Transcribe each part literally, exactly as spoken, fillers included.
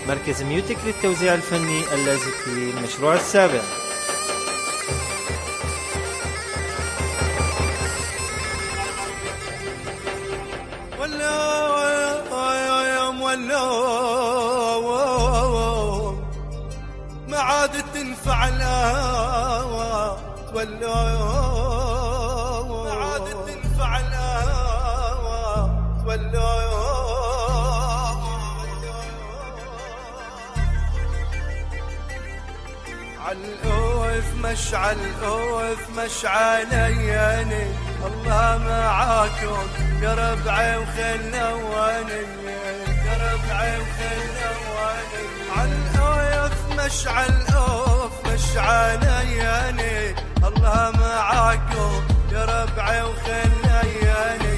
مركز ميوتك للتوزيع الفني اللاسلكي المشروع السابع. ما عاد تنفع الهوى والله، ما عاد تنفع الهوى والله. عالأوف مش عالأوف مش علياني، الله معاكم يا ربعي وخلواني، يا ربعي وخلواني. عالأوف مش عالأوف مش علياني، الله معاكم يا ربعي وخلواني.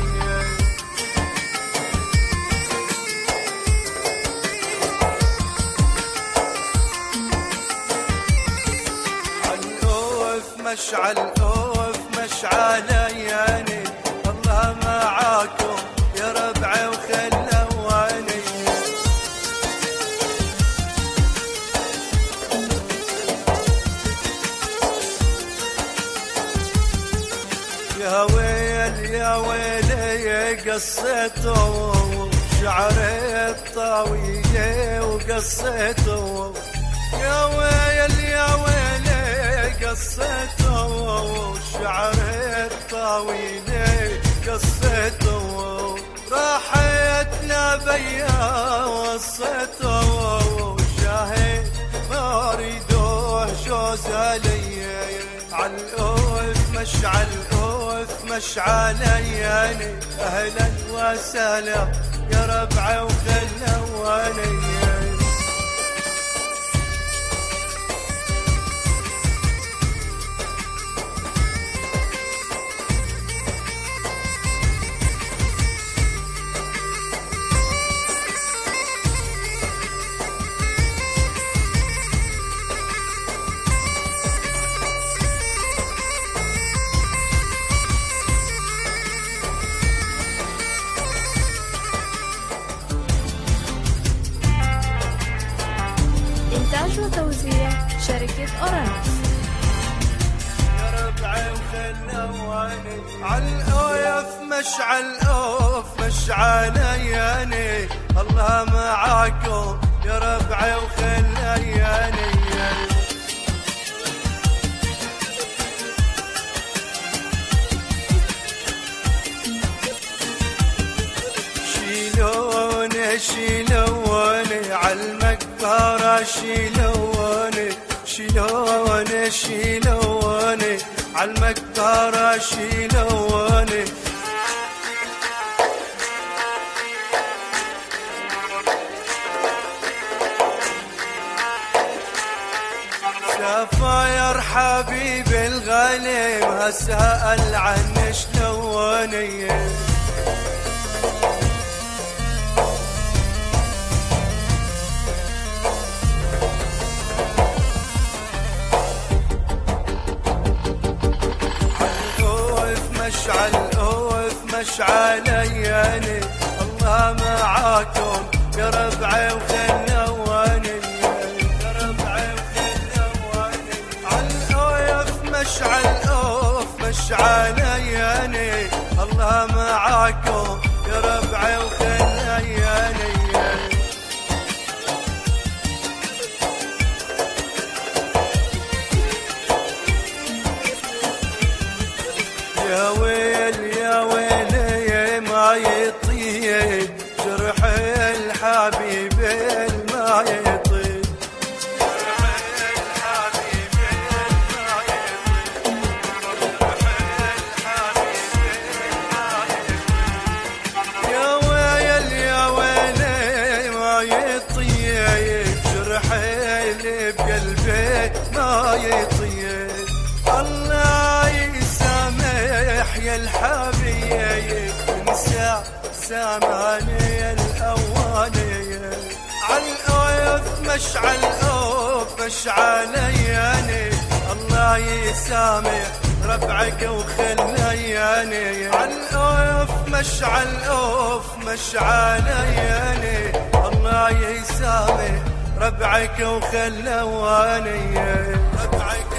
مش عالأوف مش علياني، الله معاكم يا ربعي وخلواني. يا ويل يا ويلي قصته شعري الطاوية وقصته، يا ويل يا ويلي قصته شعري الطويل قصته، راحتنا بيا وصته شاهد ما ريدوه جوزالي. عالأوف مش عالأوف مش علياني، أهلا وسهلا يا ربعي وخلواني. إنتاج وتوزيع شركة أورانوس. يا ربعي وخلواني. عالأوف مش عالأوف مش علياني، الله معاكم يا ربعي وخلواني. شيلوني شيلوني عالمقبرة، شيلوني شيلوني شيلوني عالمقبرة، شيلوني. سفاير حبيبي الغالي ما سأل عني شلوني. مش عالأوف مش علياني، الله معاكم يا ربعي وخلواني، يا ربعي وخلواني. عالأوف مش عالأوف مش علياني، الله معاكم يا ربعي وخلواني. يا ويل يا ويلي ما يطيب جرح الحبيب ما يطيب، جرح الحبيب ما يطيب، جرح الحبيب ما يطيب. يا ويل يا ويلي ما يطيب جرح اللي بقلبي ما يطيب. الله يا الحبيب انسى ساماني الاواني. عالأوف مش عالأوف مش علياني، الله يسامح ربعك وخلياني. عالأوف مش عالأوف مش علياني، الله يسامح ربعك وخلواني ربعك